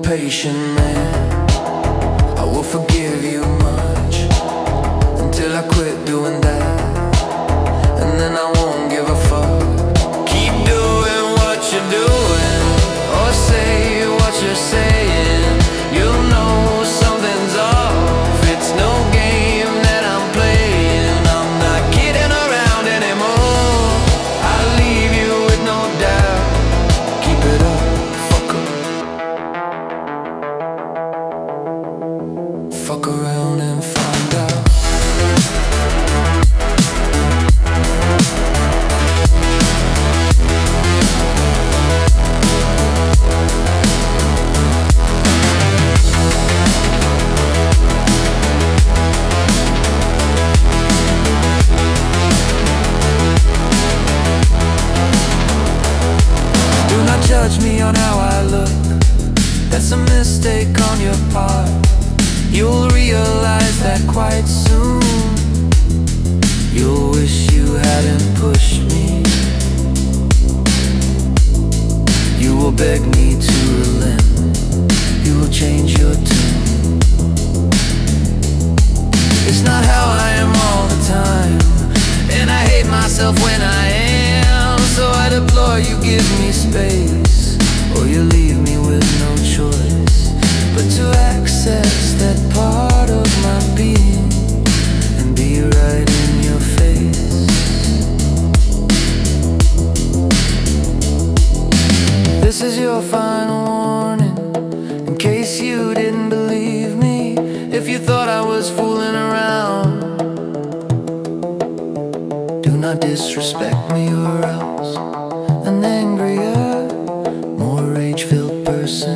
patient man. I will forgive you much until I quit doing that, and then I won't give a fuck. Keep doing what you're doing, or say what you're saying. You'll know something's off. It's no game that I'm playing. I'm not kidding around anymore. I'll leave you with no doubt. Keep it up, fucker. Fuck around and find out. Judge me on how I look. That's a mistake on your part. You'll realize that quite soon. You'll wish you hadn't pushed me. You will beg me to relent. You will change your tune. It's not how I am all the time, and I hate myself when I am. So I deplore you give me space, or you leave me with no choice but to access that part of my being and be right in your face. This is your final warning, in case you didn't believe me. If you thought I was fooling around, do not disrespect me, or else an angrier, more rage-filled person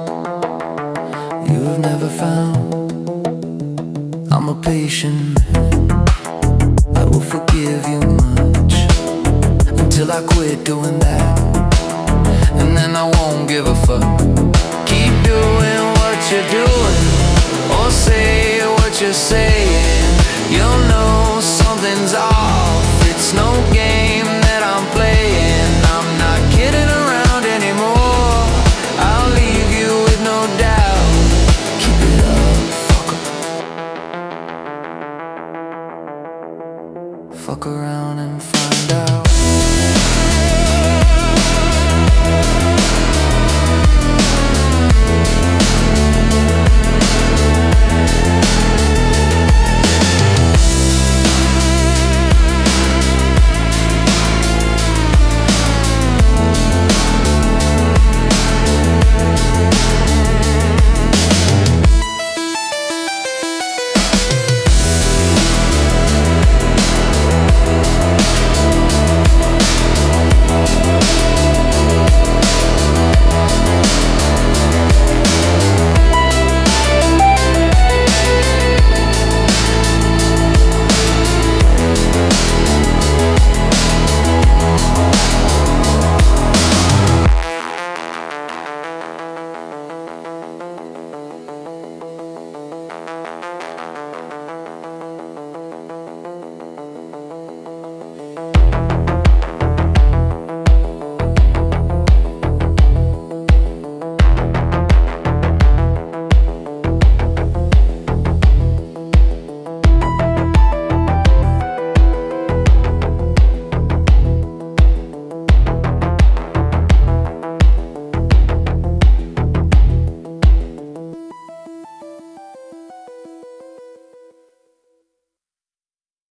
you've never found. I'm a patient man. I will forgive you much until I quit doing that, and then I won't give a fuck. Keep doing what you're doing, or say what you're saying. You'll know something's off. It's no game